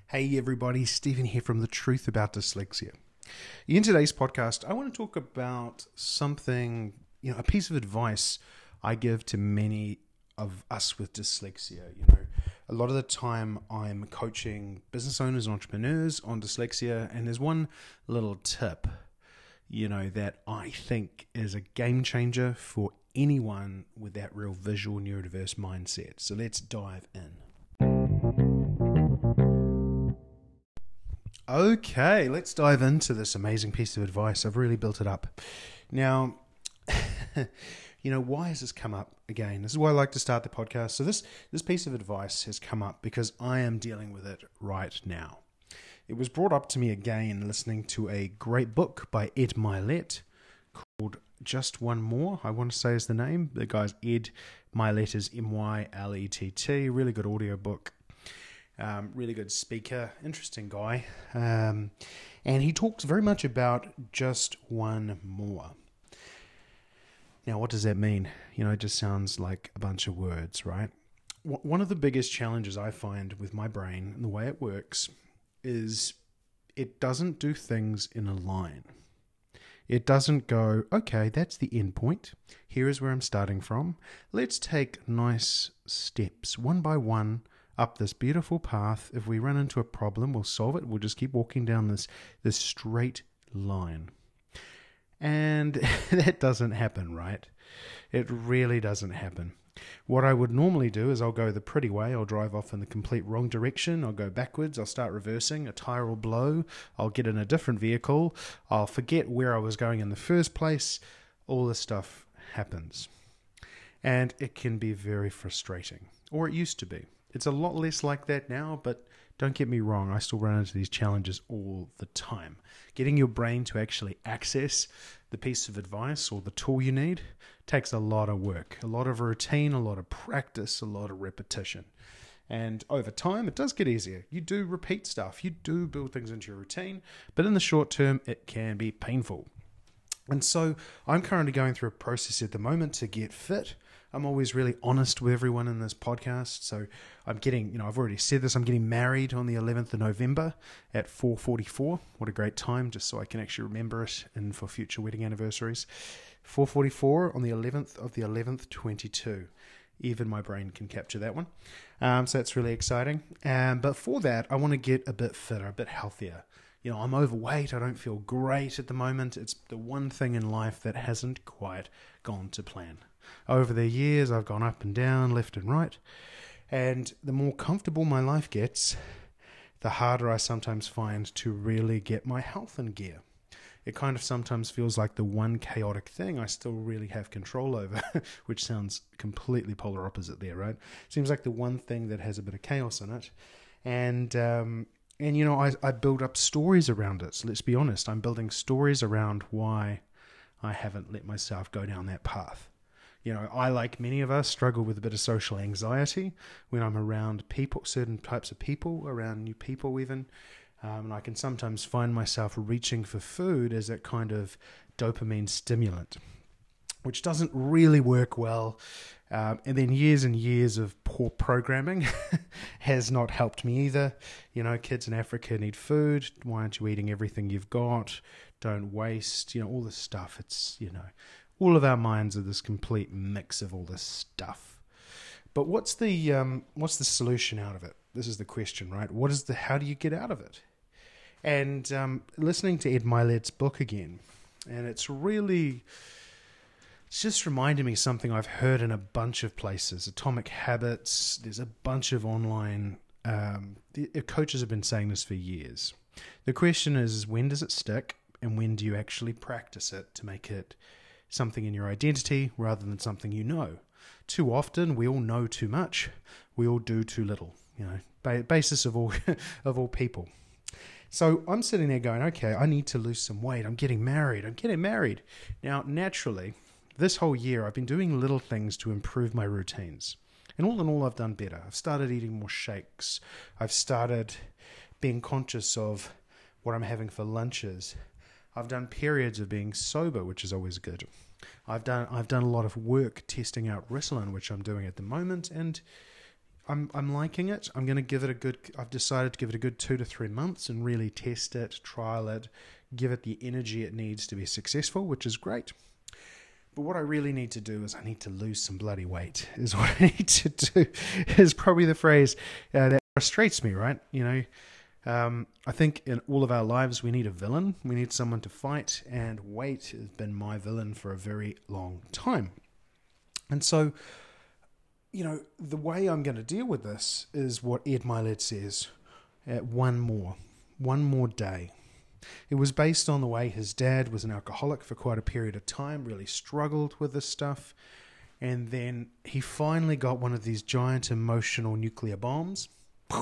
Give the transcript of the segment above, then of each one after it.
Hey everybody, Stephen here from The Truth About Dyslexia. In today's podcast, I want to talk about something, a piece of advice I give to many of us with dyslexia. A lot of the time I'm coaching business owners and entrepreneurs on dyslexia, and there's one little tip, that I think is a game changer for anyone with that real visual neurodiverse mindset. So let's dive in. Okay, let's dive into this amazing piece of advice. I've really built it up. Now, why has this come up again? This is why I like to start the podcast. So this piece of advice has come up because I am dealing with it right now. It was brought up to me again listening to a great book by Ed Mylett called Just One More, I want to say is the name. The guy's Ed Mylett is Mylett. Really good audio book. Really good speaker, interesting guy, and he talks very much about just one more. Now, what does that mean? It just sounds like a bunch of words, right? One of the biggest challenges I find with my brain and the way it works is it doesn't do things in a line. It doesn't go, okay, that's the end point. Here is where I'm starting from. Let's take nice steps, one by one, up this beautiful path. If we run into a problem, we'll solve it. We'll just keep walking down this straight line. And that doesn't happen, right? It really doesn't happen. What I would normally do is I'll go the pretty way. I'll drive off in the complete wrong direction. I'll go backwards. I'll start reversing. A tire will blow. I'll get in a different vehicle. I'll forget where I was going in the first place. All this stuff happens. And it can be very frustrating. Or it used to be. It's a lot less like that now, but don't get me wrong, I still run into these challenges all the time. Getting your brain to actually access the piece of advice or the tool you need takes a lot of work, a lot of routine, a lot of practice, a lot of repetition. And over time, it does get easier. You do repeat stuff, you do build things into your routine, but in the short term, it can be painful. And so I'm currently going through a process at the moment to get fit. I'm always really honest with everyone in this podcast. So I'm getting, I've already said this, I'm getting married on the 11th of November at 4:44. What a great time, just so I can actually remember it and for future wedding anniversaries. 4:44 on the 11th of the 11th, 22. Even my brain can capture that one. So that's really exciting. But for that, I want to get a bit fitter, a bit healthier. I'm overweight. I don't feel great at the moment. It's the one thing in life that hasn't quite gone to plan. Over the years, I've gone up and down, left and right. And the more comfortable my life gets, the harder I sometimes find to really get my health in gear. It kind of sometimes feels like the one chaotic thing I still really have control over, which sounds completely polar opposite there, right? Seems like the one thing that has a bit of chaos in it. And I build up stories around it. So let's be honest, I'm building stories around why I haven't let myself go down that path. I, like many of us, struggle with a bit of social anxiety when I'm around people, certain types of people, around new people even. And I can sometimes find myself reaching for food as that kind of dopamine stimulant, which doesn't really work well. And then years and years of poor programming has not helped me either. Kids in Africa need food. Why aren't you eating everything you've got? Don't waste, all this stuff. It's, all of our minds are this complete mix of all this stuff. But what's the solution out of it? This is the question, right? How do you get out of it? And listening to Ed Mylett's book again, and it's just reminded me something I've heard in a bunch of places. Atomic Habits, there's a bunch of online, coaches have been saying this for years. The question is, when does it stick, and when do you actually practice it to make it something in your identity rather than something you know? Too often, we all know too much. We all do too little, basis of all of all people. So I'm sitting there going, okay, I need to lose some weight. I'm getting married. Now, naturally, this whole year, I've been doing little things to improve my routines. And all in all, I've done better. I've started eating more shakes. I've started being conscious of what I'm having for lunches. I've done periods of being sober, which is always good. I've done a lot of work testing out Ritalin, which I'm doing at the moment, and I'm liking it. I'm going to give it a good. I've decided to give it a good 2 to 3 months and really test it, trial it, give it the energy it needs to be successful, which is great. But what I really need to do is I need to lose some bloody weight. Is what I need to do. Is probably the phrase that frustrates me. Right? I think in all of our lives we need a villain. We need someone to fight, and weight has been my villain for a very long time. And so, the way I'm going to deal with this is what Ed Mylett says, one more day. It was based on the way his dad was an alcoholic for quite a period of time, really struggled with this stuff, and then he finally got one of these giant emotional nuclear bombs,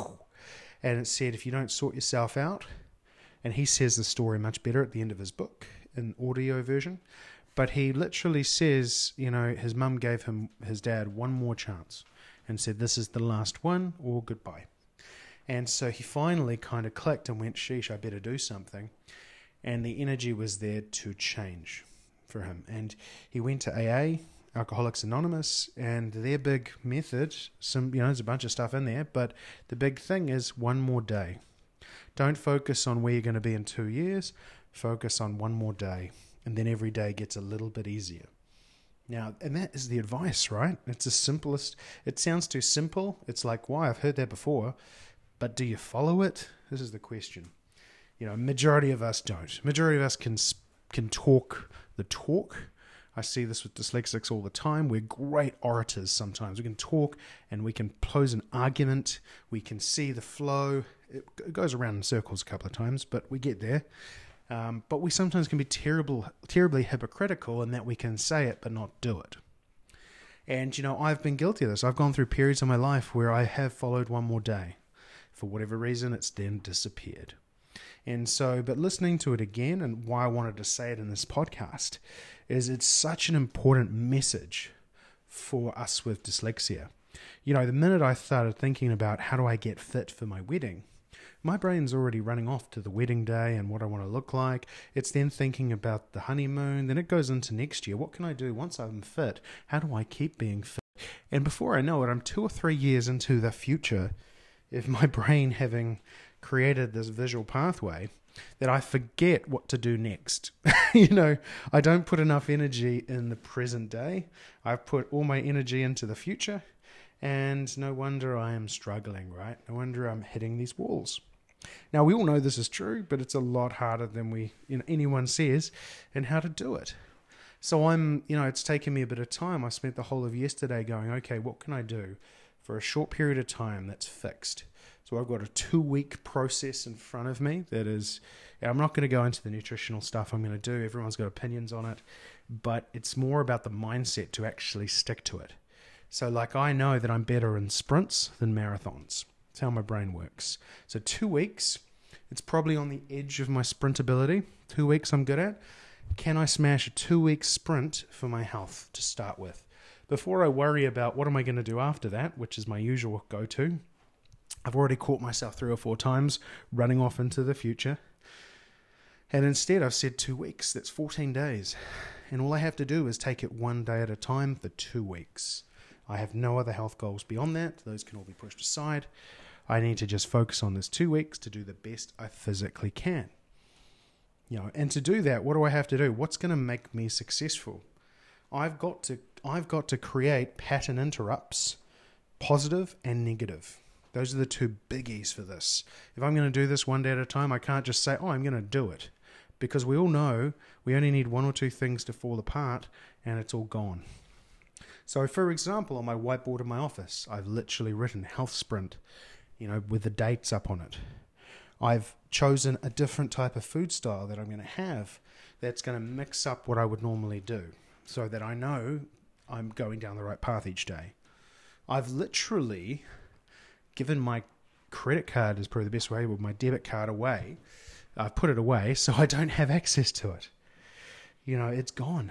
and it said, if you don't sort yourself out, and he says the story much better at the end of his book, in audio version, but he literally says, his mum gave his dad one more chance and said, this is the last one or goodbye. And so he finally kind of clicked and went, sheesh, I better do something. And the energy was there to change for him. And he went to AA, Alcoholics Anonymous, and their big method, there's a bunch of stuff in there, but the big thing is one more day. Don't focus on where you're going to be in 2 years. Focus on one more day. And then every day gets a little bit easier. Now, and that is the advice, right? It's the simplest. It sounds too simple. It's like, why? I've heard that before. But do you follow it? This is the question. Majority of us don't. Majority of us can talk the talk. I see this with dyslexics all the time. We're great orators sometimes. We can talk and we can pose an argument. We can see the flow. It goes around in circles a couple of times, but we get there. But we sometimes can be terribly hypocritical in that we can say it but not do it. And, I've been guilty of this. I've gone through periods of my life where I have followed one more day. For whatever reason, it's then disappeared. And so, but listening to it again, and why I wanted to say it in this podcast, is it's such an important message for us with dyslexia. The minute I started thinking about how do I get fit for my wedding, my brain's already running off to the wedding day and what I want to look like. It's then thinking about the honeymoon. Then it goes into next year. What can I do once I'm fit? How do I keep being fit? And before I know it, I'm 2 or 3 years into the future, if my brain having created this visual pathway, that I forget what to do next. I don't put enough energy in the present day. I've put all my energy into the future, and no wonder I am struggling, right? No wonder I'm hitting these walls. Now, we all know this is true, but it's a lot harder than anyone says, and how to do it. So it's taken me a bit of time. I spent the whole of yesterday going, okay, what can I do for a short period of time that's fixed? So I've got a 2-week process in front of me that is, I'm not going to go into the nutritional stuff I'm going to do. Everyone's got opinions on it, but it's more about the mindset to actually stick to it. So I know that I'm better in sprints than marathons. That's how my brain works. So 2 weeks, it's probably on the edge of my sprint ability. 2 weeks I'm good at. Can I smash a 2-week sprint for my health to start with? Before I worry about what am I going to do after that, which is my usual go-to, I've already caught myself 3 or 4 times running off into the future. And instead I've said 2 weeks. That's 14 days. And all I have to do is take it one day at a time for 2 weeks. I have no other health goals beyond that. Those can all be pushed aside. I need to just focus on this 2 weeks to do the best I physically can. And to do that, what do I have to do? What's going to make me successful? I've got to create pattern interrupts, positive and negative. Those are the 2 biggies for this. If I'm going to do this one day at a time, I can't just say, I'm going to do it. Because we all know we only need 1 or 2 things to fall apart and it's all gone. So, for example, on my whiteboard in my office, I've literally written health sprint, with the dates up on it. I've chosen a different type of food style that I'm going to have that's going to mix up what I would normally do so that I know I'm going down the right path each day. I've literally given my credit card, is probably the best way, with my debit card away. I've put it away so I don't have access to it. It's gone.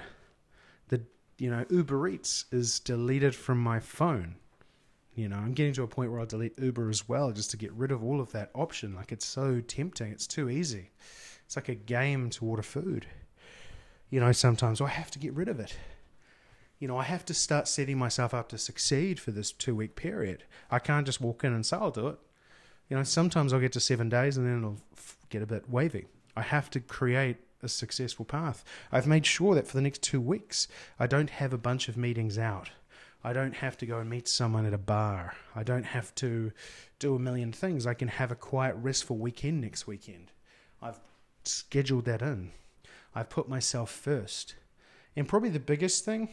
Uber Eats is deleted from my phone. I'm getting to a point where I'll delete Uber as well just to get rid of all of that option. It's so tempting. It's too easy. It's like a game to order food. Sometimes I have to get rid of it. I have to start setting myself up to succeed for this 2-week period. I can't just walk in and say I'll do it. Sometimes I'll get to 7 days and then it'll get a bit wavy. I have to create a successful path. I've made sure that for the next 2 weeks, I don't have a bunch of meetings out. I don't have to go and meet someone at a bar. I don't have to do a million things. I can have a quiet, restful weekend next weekend. I've scheduled that in. I've put myself first. And probably the biggest thing,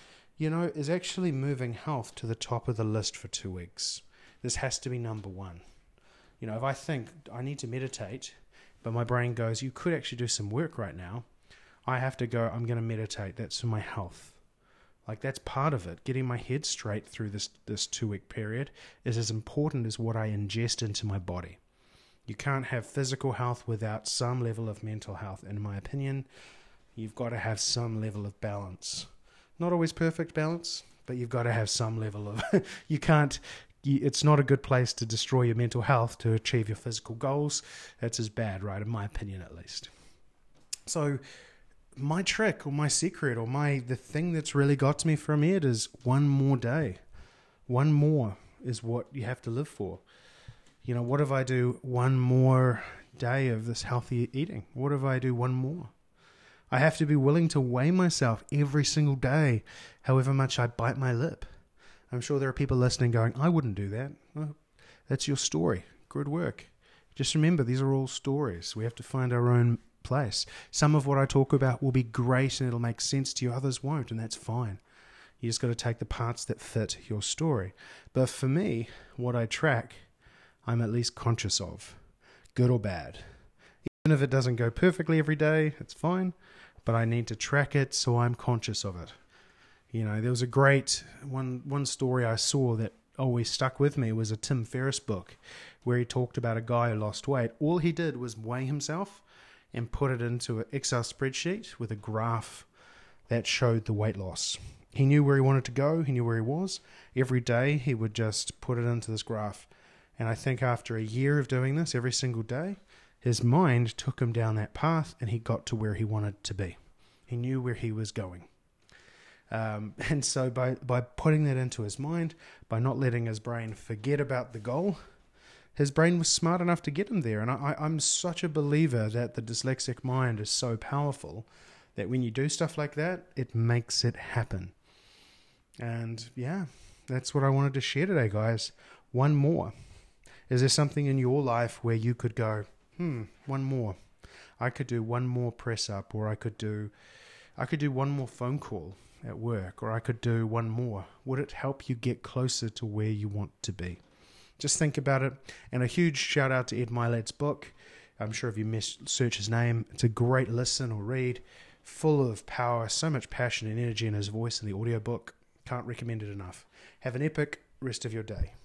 is actually moving health to the top of the list for 2 weeks. This has to be number one. If I think I need to meditate, but my brain goes, you could actually do some work right now, I have to go, I'm going to meditate. That's for my health. Like, that's part of it. Getting my head straight through this 2-week period is as important as what I ingest into my body. You can't have physical health without some level of mental health. In my opinion, you've got to have some level of balance. Not always perfect balance, but you've got to have some level of... It's not a good place to destroy your mental health to achieve your physical goals. That's as bad, right? In my opinion, at least. So my trick or my secret or the thing that's really got to me from it is one more day. One more is what you have to live for. What if I do one more day of this healthy eating? What if I do one more? I have to be willing to weigh myself every single day, however much I bite my lip. I'm sure there are people listening going, I wouldn't do that. Well, that's your story. Good work. Just remember, these are all stories. We have to find our own place. Some of what I talk about will be great and it'll make sense to you. Others won't, and that's fine. You just got to take the parts that fit your story. But for me, what I track, I'm at least conscious of, good or bad. Even if it doesn't go perfectly every day, it's fine. But I need to track it so I'm conscious of it. There was a great one story I saw that always stuck with me was a Tim Ferriss book where he talked about a guy who lost weight. All he did was weigh himself and put it into an Excel spreadsheet with a graph that showed the weight loss. He knew where he wanted to go. He knew where he was. Every day he would just put it into this graph. And I think after a year of doing this every single day, his mind took him down that path and he got to where he wanted to be. He knew where he was going. And so by putting that into his mind, by not letting his brain forget about the goal, his brain was smart enough to get him there. And I'm such a believer that the dyslexic mind is so powerful that when you do stuff like that, it makes it happen. And yeah, that's what I wanted to share today, guys. One more. Is there something in your life where you could go, one more? I could do one more press up, or I could do one more phone call at work, or I could do one more. Would it help you get closer to where you want to be? Just think about it. And a huge shout out to Ed Mylett's book. I'm sure if you search his name, it's a great listen or read, full of power, so much passion and energy in his voice in the audiobook. Can't recommend it enough. Have an epic rest of your day.